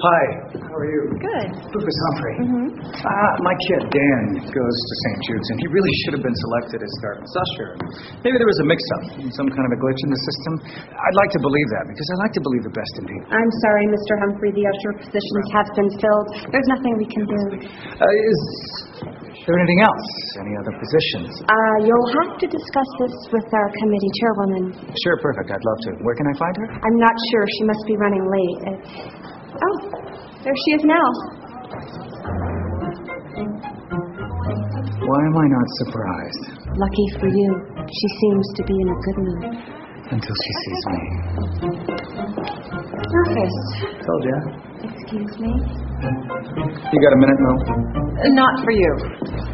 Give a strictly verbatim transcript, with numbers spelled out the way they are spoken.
Hi, how are you? Good. Rufus Humphrey. Mm-hmm. Uh, my kid, Dan, goes to Saint Jude's, and he really should have been selected as starting usher. Maybe there was a mix-up, some kind of a glitch in the system. I'd like to believe that, because I like to believe the best in people. I'm sorry, Mister Humphrey. The usher positions have been filled. There's nothing we can do. Uh, is there anything else? Any other positions? Uh, you'll have to discuss this with our committee chairwoman. Sure, perfect. I'd love to. Where can I find her? I'm not sure. She must be running late. It's... Oh, there she is now. Why am I not surprised? Lucky for you. She seems to be in a good mood. Until she sees me. Rufus. Told ya. Excuse me? You got a minute, Mo? Not for you.